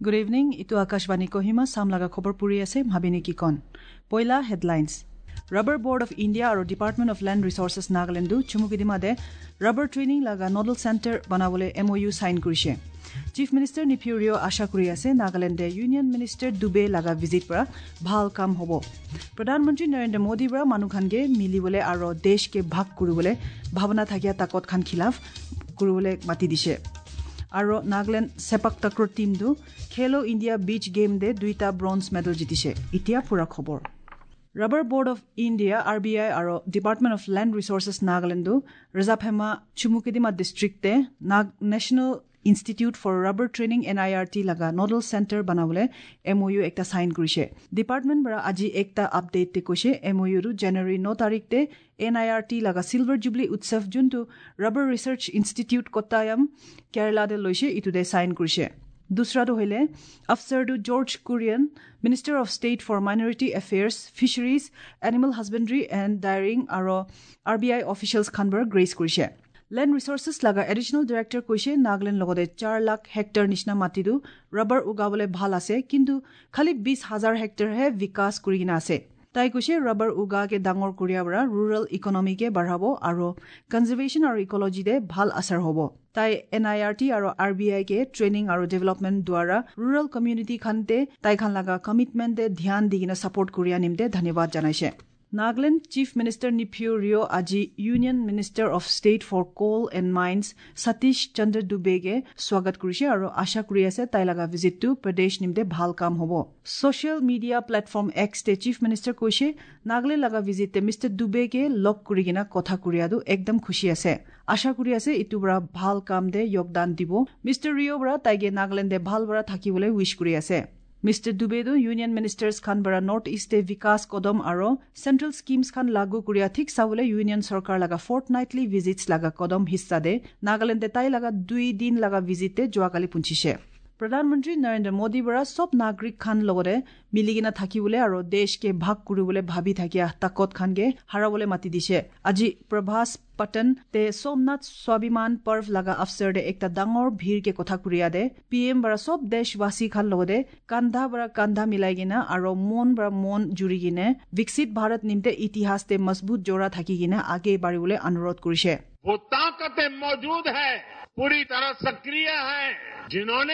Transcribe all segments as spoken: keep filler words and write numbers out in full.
Good evening. Itu Akashvani Kohima samlaga khobor puri ase bhabini ki kon. Poila headlines. Rubber Board of India or Department of Land Resources Nagalandu chumukidimade rubber training laga nodal center banabole M O U sign kurise. Chief Minister Nipurio asha kuri ase Nagalande Union Minister Dube laga visit para bhal kam hobo. Pradhan Mantri Narendra Modi bra manukhange milibole aro desh ke bhag kuribole bhavana thakia takot khan khilaf kuribole mati dise. Aro Nagaland sepak takraw team du Khelo India Beach Game de duita bronze medal jitise. Itia pura khobor. Rubber Board of India R B I aro Department of Land Resources Nagaland du Rajaphema Chumukidima district de Nag National Institute for Rubber Training N I R T laga nodal center banabole M O U ekta sign kurise. Department bara aji ekta update te kose M O U ru January nine tarik te N I R T laga Silver Jubilee Utsav juntu Rubber Research Institute Kottayam Kerala de loise itu de sign kurise. Dusra do hoile Afsar du George Kurian, Minister of State for Minority Affairs, Fisheries, Animal Husbandry and Dairying aro R B I officials khanbar grace kurise. Land Resources laga Additional Director koise Nagaland logode four lakh hectare nishna matidu rubber ugabole bhal ase kintu khali twenty thousand hectare he vikas kurigina ase. Tai koise rubber uga ke dangor kuriya bara rural economy ke barhabo aro conservation aro ecology de bhal asar hobo. Tai N I R T aro R B I ke training aro development dwara rural community khante tai khan laga commitment de dhyan digina support kuriya nimde dhanyabad janaise. Nagaland Chief Minister Nipurio aji Union Minister of State for Coal and Mines Satish Chandra Dubege swagat kurise aro asha kuri ase tai laga visit to Pradesh nimde bhal kam hobo. Social media platform X te Chief Minister koise Nagaland laga visit te Mister Dubege log kurigina kotha kuriadu ekdam khushi ase. Asha kuri ase itu bra bhal kam de yogdan dibo. Mister Rio bra taige Nagaland de bhal bra thakibole wish kuri ase. Mister Dubedo Union Ministers khan bara North East e Vikas Kodam aro Central Schemes khan lagu kuriya thik sabole Union Sarkar laga fortnightly visits laga Kodam hissa de Nagaland de tai laga two din laga visit te joakali punchise. Pradhan Mantri Narendra Modi bara sob nagrik khan logore miligina thakibole aro desh ke bhag kuribole bhabi thakia takot khan ge harabole mati dise. Aji Prabhas Patan te Somnath Swabiman Parv laga afsar de ekta dangor bhir ke kotha kuriya de P M bara sob deshwasi khan logode kandha bara kandha milaigina aro mon bara mon jurigine viksit Bharat nimte itihas te mazbut jora thakigina age baribole anurodh kurise. वो ताकतें मौजूद है पूरी तरह सक्रिय है जिन्होंने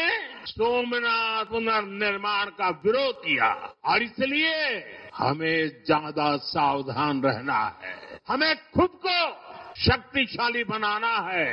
सोमनाथ पुनर्निर्माण का विरोध किया और इसलिए हमें ज्यादा सावधान रहना है. हमें खुद को शक्तिशाली बनाना है,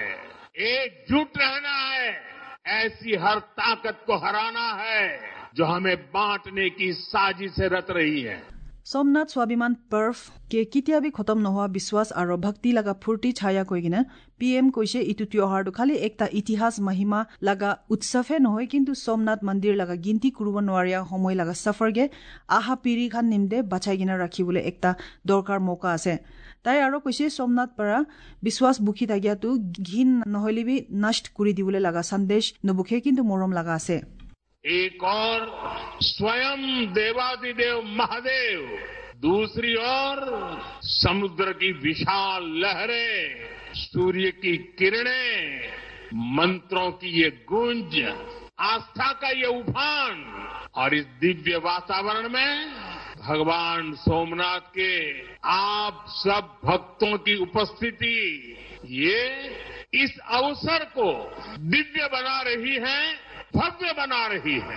एकजुट रहना है, ऐसी हर ताकत को हराना है जो हमें बांटने की साजिशें रच रही है. Somnath Swabiman Parv ke kitia bi khotam nohoa biswas aro bhakti laga phurti chhaya koigina P M koise itu tyohar du khali ekta itihas mahima laga utsav he nohoy kintu Somnath mandir laga ginti kurubo noaria homoy laga safar ge aha piri khan nimde bachai gina rakhibole ekta dorkar moka ase. Tai aro koise Somnath para biswas bukhi thagia tu ghin noholi bi nasht kuri dibole laga sandesh nobukhe kintu morom laga ase. एक और स्वयं देवादिदेव महादेव, दूसरी ओर समुद्र की विशाल लहरें, सूर्य की किरणें, मंत्रों की ये गूंज, आस्था का ये उफान और इस दिव्य वातावरण में भगवान सोमनाथ के आप सब भक्तों की उपस्थिति ये इस अवसर को दिव्य बना रही है, भव्य बना रही है.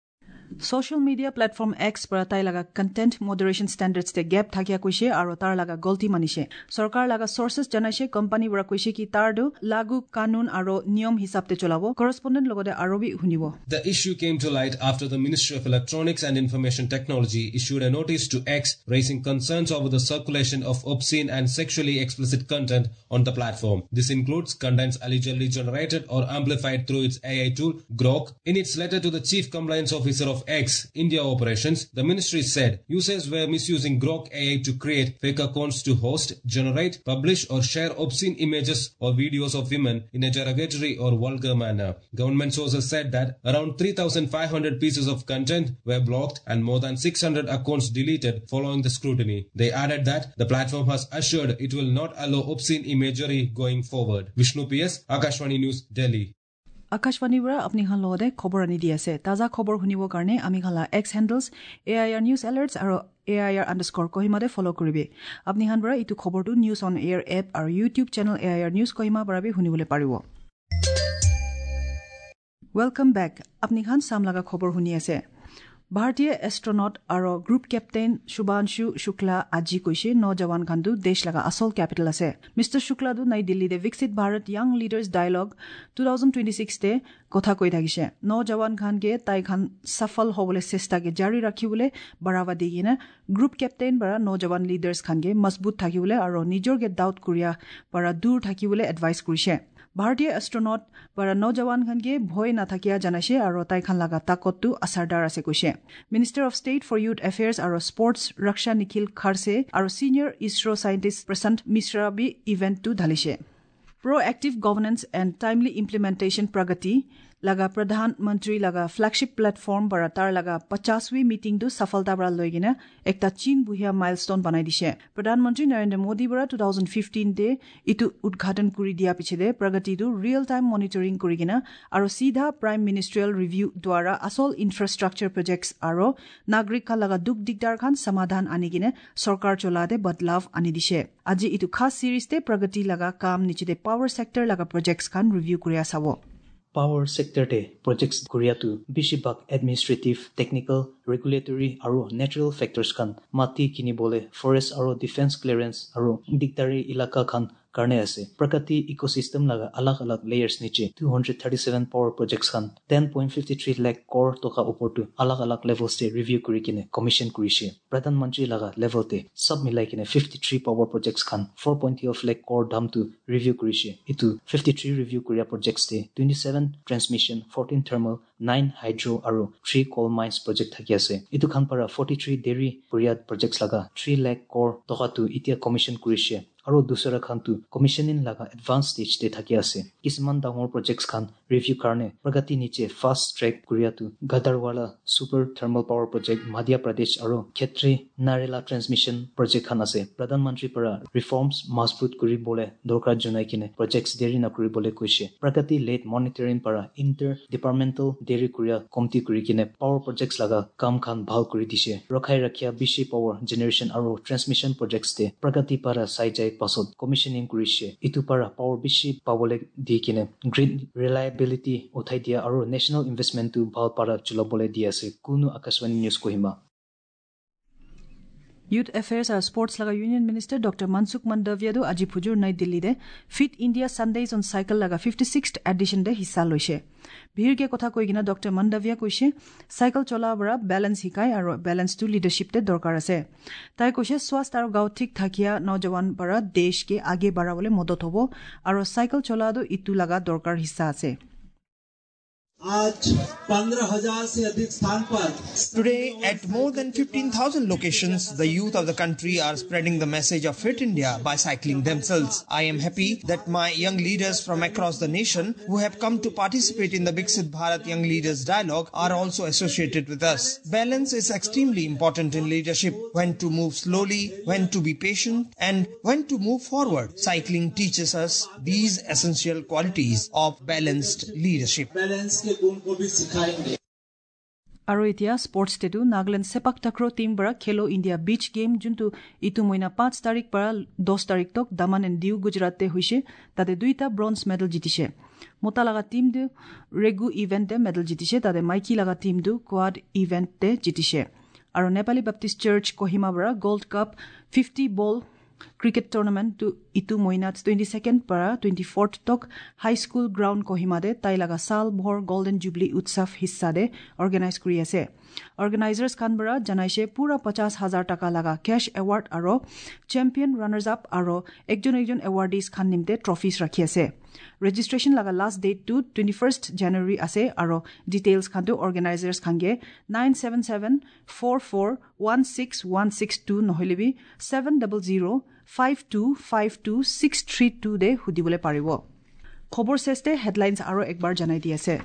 Social media platform X para tai laga content moderation standards te gap thakia koise aro tar laga golti manise. Sarkar laga sources janaise company bara koise ki tar do lagu kanun aro niyom hisab te cholabo. Correspondent logode arobi hunibo. The issue came to light after the Ministry of Electronics and Information Technology issued a notice to X raising concerns over the circulation of obscene and sexually explicit content on the platform. This includes contents allegedly generated or amplified through its A I tool Grok. In its letter to the Chief Compliance Officer of X India operations, the ministry said users were misusing Grok A I to create fake accounts to host, generate, publish or share obscene images or videos of women in a derogatory or vulgar manner. Government sources said that around three thousand five hundred pieces of content were blocked and more than six hundred accounts deleted following the scrutiny. They added that the platform has assured it will not allow obscene imagery going forward. Vishnu P S, Akashvani News, Delhi. আকাশবাণীৰ পৰা আপুনি খান লগতে খবৰ আনি দি আছে তাজা খবৰ শুনিবৰ কাৰণে আমি খালা X handles A I R news alerts আৰু এ আই আৰ আণ্ডাৰস্ক'ৰ কহিমাতে ফ'ল' কৰিবি আপুনি খান পৰা এইটো খবৰটো নিউজ অন এয়াৰ এপ আৰু YouTube channel A I R news Kohima পৰা শুনিবলৈ পাৰিব ৱেলকাম বেক আপুনি খান চাম লগা খবৰ শুনি আছে ভাৰতীয় এষ্ট্ৰনট আৰু গ্ৰুপ কেপ্টেইন শুভাংশু শুক্লা আজি কৈছে নজৱান খানটো দেশ লগা আচল কেপিটেল আছে মিষ্টাৰ শুক্লাটো নাই দিল্লীতে Viksit Bharat young leaders dialogue two thousand twenty ছিক্সতে কথা কৈ থাকিছে নজৱান খানকে তাই খান সফল হ'বলৈ চেষ্টাকে জাৰি ৰাখিবলৈ বঢ়াবা দি কিনে গ্ৰুপ কেপ্টেইন পৰা নজৱান লিডাৰ্ছ খানকে মজবুত থাকিবলৈ আৰু নিজৰকে ডাউট কৰিয়া পৰা দূৰ থাকিবলৈ এডভাইচ কৰিছে ভাৰতীয় এষ্ট্ৰনট পৰা নজৱান খানকে ভয় নাথাকিয়া জনাইছে আৰু তাই খান লগা তাকতটো আচাৰদাৰ আছে কৈছে minister of state for youth affairs আৰু স্পৰ্টছ ৰক্ষা নিখিল খাৰছে আৰু senior ISRO' scientist Prashant Mishra বি ইভেণ্টটো ঢালিছে proactive governance and timely implementation Pragati লগা প্ৰধানমন্ত্ৰী লগা ফ্লেগশ্বিপ প্লেটফৰ্ম পৰা তাৰ লগা পঞ্চাছবি মিটিংটো সফলতা পৰা লৈ কিনে একটা চীন বুহিয়া মাইলষ্টন বনাই দিছে প্ৰধানমন্ত্ৰী নৰেন্দ্ৰ মোদী পৰা টু থাউজেণ্ড ফিফটিনতে ইটো উদ্ঘাটন কৰি দিয়া পিছতে প্ৰগতিটো ৰিয়েল টাইম মনিটৰিং কৰি কিনে আৰু চিধা প্ৰাইম মিনিষ্ট্ৰিয়েল ৰিভিউ দ্বাৰা আচল ইনফ্ৰাষ্ট্ৰাকচাৰ প্ৰজেক্টছ আৰু নাগৰিক খান লগা দুখ দিগদাৰ খান সমাধান আনি কিনে চৰকাৰ চলাতে বদলাভ আনি দিছে আজি ইটো খাস চিৰিজতে প্ৰগতি লগা কাম নিচিতে পাৱাৰ ছেক্টৰ লগা প্ৰজেক্টছ খান ৰিভিউ কৰি চাব Power sector de projects Koreatu Bishibak administrative, technical, regulatory aru natural factors kan mati kini bole forest aru defense clearance aru dictary ilaka kan karne ase prakati ecosystem laga alag alag layers niche two hundred thirty-seven power projects kan ten point five three lakh crore toka upor tu alag alag levels te review kuri kine commission kurise pradhan mantri laga level te sub milai kine fifty-three power projects kan four point two lakh crore dam tu review kurise itu fifty-three review kuria projects te twenty-seven transmission fourteen thermal nine hydro aru three coal mines project thaki ase itu khan para forty-three dairy kuria projects laga three lakh crore toka tu itia commission kurise aru dusra khan tu commissioning laga advanced stage te thaki ase kisman dangor projects khan review karne pragati niche fast track kuria tu gadarwala super thermal power project madhya pradesh aru khetri narela transmission project khan ase pradhan mantri para reforms mazbut kuri bole dorkar jonai kine projects deri na kuri bole koise pragati late monitoring para inter departmental deri kuria komti kuri kine power projects laga kam khan bhal kuri dise rakhai rakhya bishi power generation aru transmission projects te pragati para sai jai pasot commissioning kurise itu para power bishi pawole di kine grid reliability uthai dia aru national investment tu bhal para chulabole dia ase kunu akashwani news kohima Youth Affairs and Sports laga Union Minister Doctor Mansukh Mandaviya do aji phujur nai Delhi de Fit India Sundays on Cycle laga fifty-sixth edition de hissa loise bhir ke kotha koi gina Doctor Mandaviya koise cycle chola bara balance hikai aru balance to leadership te dorkar ase tai koise swast aru gaw thik thakia nojawan bara desh ke age barabole modot hobo aru cycle chola do itu laga dorkar hissa ase आज पंद्रह हजार से अधिक स्थान पर Today, at more than fifteen thousand locations, the youth of the country are spreading the message of Fit India by cycling themselves. I am happy that my young leaders from across the nation who have come to participate in the Viksit Bharat Young Leaders Dialogue are also associated with us. Balance is extremely important in leadership. When to move slowly, when to be patient, and when to move forward. Cycling teaches us these essential qualities of balanced leadership. Balance के गुण को भी सिखाएंगे আৰু এতিয়া sports টেটো Nagaland sepak takraw team পৰা Khelo India বিচ গেম যোনটো ইটো মহিনা পাঁচ তাৰিখ পৰা দহ তাৰিখ তক দামান এণ্ড ডিউ গুজৰাটে হৈছে তাতে দুইটা ব্ৰঞ্জ মেডেল জিতিছে মতা লগা টিমটো ৰেগু ইভেণ্টে মেডেল জিতিছে তাতে মাইকী লগা টিমটো কোৱাড ইভেণ্টে জিতিছে আৰু নেপালী বেপ্টিষ্ট চাৰ্চ কহিমা পৰা gold cup fifty ball cricket tournament ইটো মহিনাত টুৱেণ্টি ছেকেণ্ড পৰা টুৱেণ্টি ফৰ্থ তক হাইস্কুল গ্ৰাউণ্ড কহিমাদে তাই লগা চাল ভৰ গল্ডেন জুবলি উৎসৱ হিচাদে অৰ্গেনাইজ কৰি আছে অৰ্গেনাইজাৰ্ছ খান পৰা জনাইছে পুৰা পঞ্চাছ হাজাৰ টকা লগা কেছ এৱাৰ্ড আৰু চেম্পিয়ন ৰানাৰ্ছ আপ আৰু একজন একজন এৱাৰ্ডিজ খান নিমতে ট্ৰফিজ ৰাখি আছে ৰেজিষ্ট্ৰেশ্যন লগা লাষ্ট ডেটটো টুৱেণ্টি ফাৰ্ষ্ট জানুৱাৰী আছে আৰু ডিটেইলছ খানটো অৰ্গেনাইজাৰ্ছ খানগে nine seven seven four four one six one six two নহ'লেবি seven double zero' five two five two six three two দে সুধিবলৈ পাৰিব খবৰ চেষ্টাই হেডলাইনছ আৰু একবাৰ জনাই দি আছে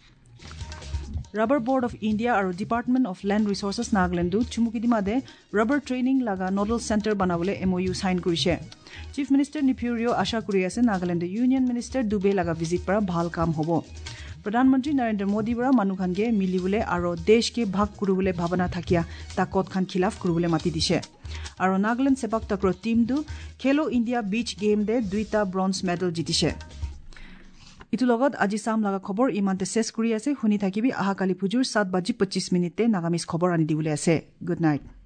Rubber Board of India আৰু Department of Land Resources Nagalandu Chumukidimade Rubber Training laga Nodal Center banabole M O U sign kurise. Chief Minister Nipurio asha kuri ase Nagaland Union Minister Dube laga visit para bhal kam hobo. प्रधानमंत्री नरेंद्र मोदी बरा मानुखानगे मिलिबुले आरो देश के भाग कुरुबुले भावना थाकिया ताकत खान खिलाफ कुरुबुले माति दिसे आरो Nagaland सेपाक तक्रो team दु खेलो इंडिया बीच गेम दे दुईटा ब्रॉन्ज मेडल जितिसे इतु लगत আজি साम लगा खबर इमानते शेष करि আছে हुनि থাকিবি আহা কালি ফুজুৰ सात बाजी पच्चीस मिनिटे नागामिस खबर आनि दिबुले আছে गुड नाइट